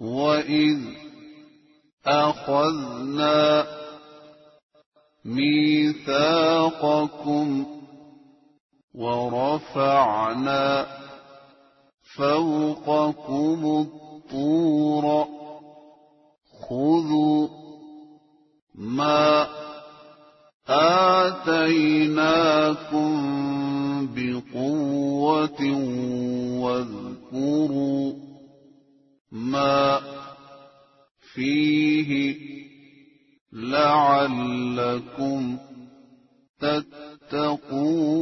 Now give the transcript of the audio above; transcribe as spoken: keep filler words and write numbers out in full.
وإذ أخذنا ميثاقكم ورفعنا فوقكم الطور خذوا ما آتيناكم بقوة واذكروا ما فيه لعلكم تتقون.